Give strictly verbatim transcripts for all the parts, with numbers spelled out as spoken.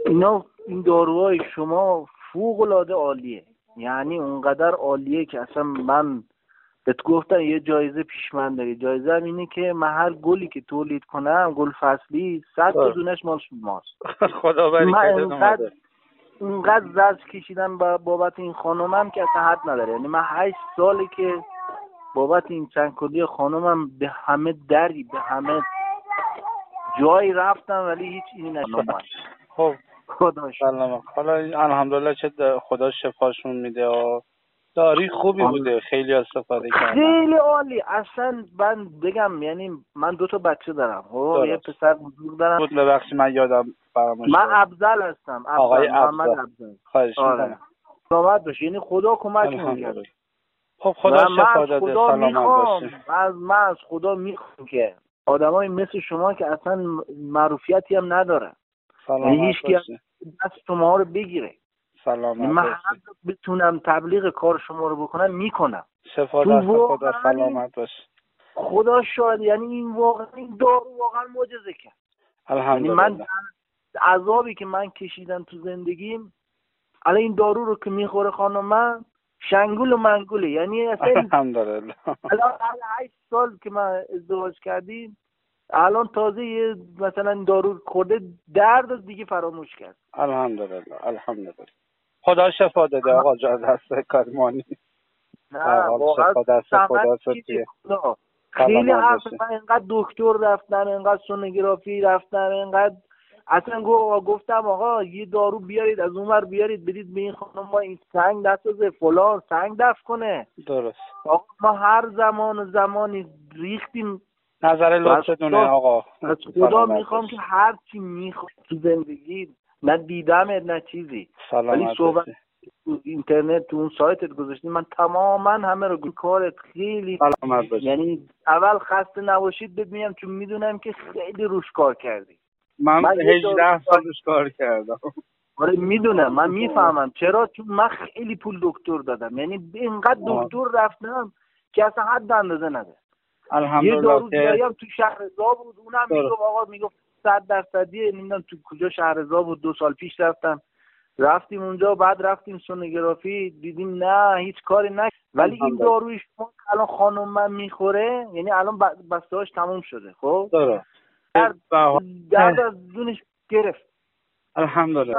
اینا این داروهای شما فوق العاده عالیه، یعنی اونقدر عالیه که اصلا من بهت گفتم یه جایزه پیش من داری. جایزه هم اینه که من هر گلی که تولید کنم، گل فصلی، صد تا دونش مال شماست. خدا برکت انقدر اونقدر زرج کشیدم بابت این خانومم که اصلا حد نداره. یعنی من هشت ساله که بابت این چند کلی خانومم به همه دری به همه جایی رفتم ولی هیچ اینی نشد. خب خدا سلام. حالا الحمدلله چه خدا شفاشون میده و داری خوبی بوده، خیلی استفاده کردم. خیلی عالی. اصلا من بگم یعنی من دو تا بچه دارم. خب یه پسر بزرگ دارم. بود ببخشید من یادم فراموش من افضل هستم. افضل. آقای محمد افضل. افضل. خواهش می‌کنم. سلامت باشی. یعنی خدا کمک می‌کنه. خب خدا شفا داده. سلامت باشی. از من از خدا میخوام که آدمای مثل شما که اصلا معروفیتی هم ندارن، سلامت باشی، دست شما رو بگیره. سلامت من هر بتونم تبلیغ کار شما رو بکنم میکنم. شفا دست خدا. سلامت باش. خدا شاید. یعنی این واقعا این دارو واقعا معجزه کرد. الحمدلله. من عذابی که من کشیدم تو زندگیم الان این دارو رو که میخوره خانم من شنگول و منگوله. یعنی اصلا الحمدلله. الان هشت سال که من ازدواج کردیم الان تازه یه مثلا دارو خورده درد دیگه فراموش کرد. الحمدلله الحمدلله. خدا شفا داده آقا جان. دست کارمانی. نه واقعا شفا دست خدا سوتیه. خیلی حرف من اینقدر دکتر رفتم، اینقدر سونوگرافی رفتم، اینقدر اصلا گفتم آقا یه دارو بیارید از اونور بیارید بدید به این خانم ما این سنگ نسازه فلان سنگ دفع کنه. درست. آقا ما هر زمان و زمانی ریختیم. نظر لطفتونه آقا. از خدا میخوام که هر چی میخوام تو زندگی نه دیدم نه چیزی ولی صحبت اینترنت تو اون سایتت گذاشتیم من تماما همه رو کارت خیلی یعنی اول خسته نباشید ببینم چون میدونم که خیلی روش کار کردی. من, من هجده سال روش کار کردم. آره میدونم من میفهمم چرا چون من خیلی پول دکتر دادم. یعنی اینقدر دکتر رفتم که اصلا حد اندازه نداره. الحمدلله. یه دارو دیگه تو شهرزا بود اونم میگفت آقا میگفت صد درصدیه. نمیدونم تو کجا شهرزا بود دو سال پیش رفتم رفتیم اونجا بعد رفتیم سونوگرافی دیدیم نه هیچ کاری نکرد. ولی این داروی شما الان خانم من میخوره یعنی الان بسته‌هاش تموم شده. خب درست. درد درد از دونش گرفت. الحمدلله.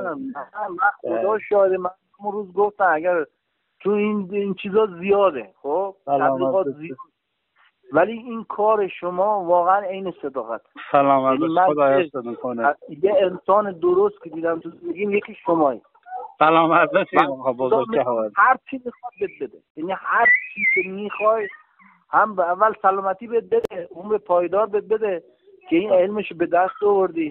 خدا شاهد. من اون روز گفتم اگر تو این این چیزا زیاده خب تبلیغات زیاد ولی این کار شما واقعا عین صداقت. سلامت باش. خدا حفظتون کنه. یه انسان درست که دیدم تو زندگیم یکی شمایی. سلامت باشی آقا بزرگ جواد. هر چی میخواد بده بده. یعنی هر چی که میخوای هم به اول سلامتی بده بده عمر پایدار بده بده که این علمشو به دست آوردی.